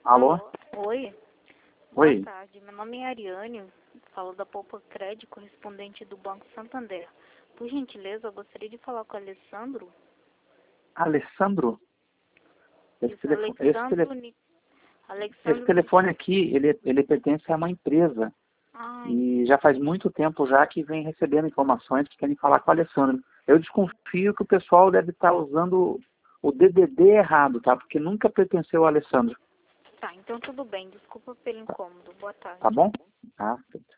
Alô? Alô? Oi? Oi. Boa tarde. Meu nome é Ariane. Falo da Poupa Crédito, correspondente do Banco Santander. Por gentileza, eu gostaria de falar com o Alessandro. Alessandro? Esse, Isso, telefone, esse, Alexandro... tele- Ni- esse Alexandro... telefone aqui, ele pertence a uma empresa. Ai, E já faz muito tempo já que vem recebendo informações que querem falar com o Alessandro. Eu desconfio que o pessoal deve estar usando o DDD errado, tá? Porque nunca pertenceu ao Alessandro. tá, então tudo bem. Desculpa pelo incômodo. Boa tarde. Tá bom? Tá.